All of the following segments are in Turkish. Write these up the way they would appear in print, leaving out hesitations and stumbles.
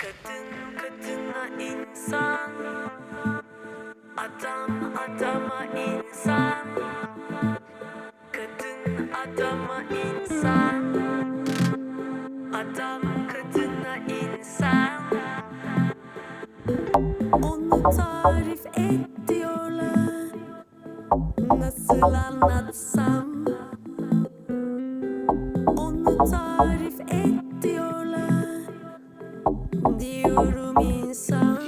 Kadın kadına insan, adam adama insan. Kadın adama insan, adam kadına insan. Onu tarif et diyorlar, nasıl anlatsam? Onu tarif et diyorlar, diyorum insan.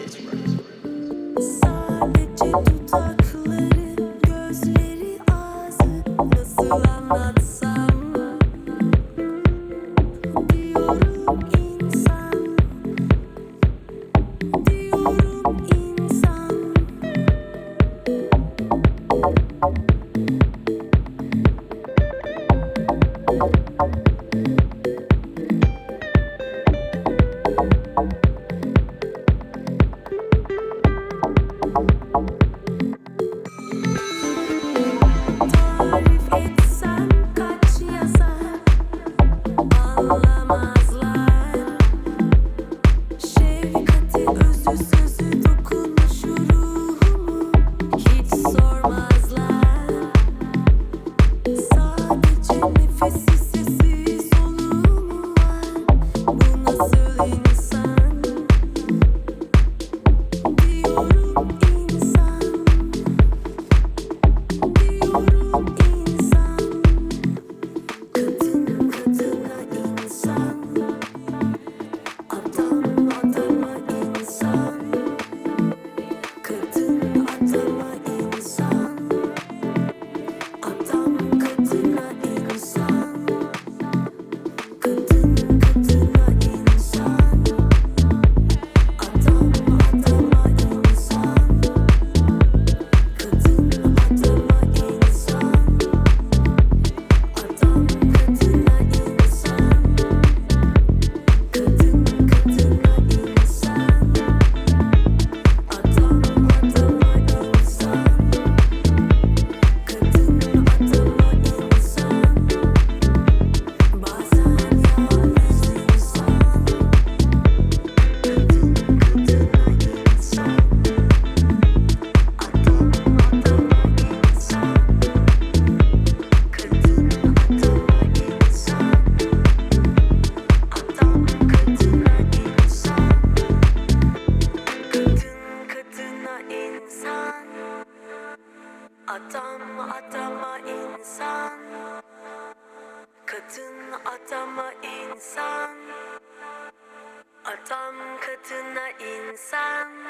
Sadece dudakları, gözleri, ağzı, nasıl anlatsam? Diyorum insan, diyorum insan. Tarif etsem kaç yazar, anlamazlar. Şefkati, özü, sözü, dokunuşu, ruhumu hiç sormazlar. Sadece nefesi, sesi, soluğu var. Bu nasıl insan? Diyorum insan, diyorum insan. Kadın kadına insan, adam adama insan. Kadın adama insan, adam kadına insan. Kadın kadına insan, adam adama insan. Kadın adama insan, adam kadına insan. Kadın kadına insan, adam adama insan. Kadın adama insan. Bazen yalnız insan. Kadın kadına insan, adam adama insan. Kadın adama insan, adam kadına insan. Kadın kadına insan, adam adama insan. Kadın adama insan, adam kadına insan.